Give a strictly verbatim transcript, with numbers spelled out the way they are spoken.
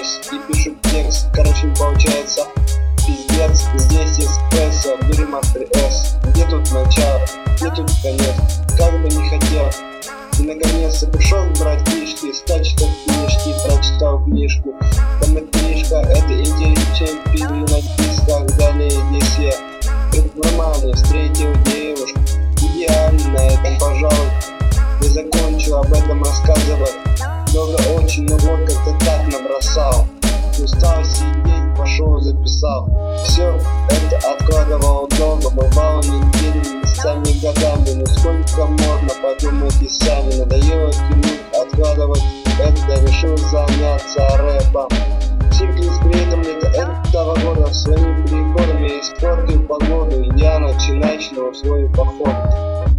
X и пишу текст. Короче, получается пиздец. Здесь эспрессо, бери мастер S. Где тут начало, где тут конец? Как бы не хотел. И наконец-то пришел брать книжки, стал читать книжки, прочитал книжку. Там эта книжка, это интереснее фильм на дисках. Далее здесь я нормально встретил девушку, идеально на этом, пожалуй, я закончил об этом рассказывать. Много очень, но вот как-то так набросал. Устал сидеть, пошел записал. Все это откладывал долго, бывало неделями, местами годами. Но сколько можно, подумайте сами. Надоело тянуть, откладывать это, решил заняться рэпом. Симплис при этом лето этого года своими переходами испортил погоду. Я начинаю свой поход.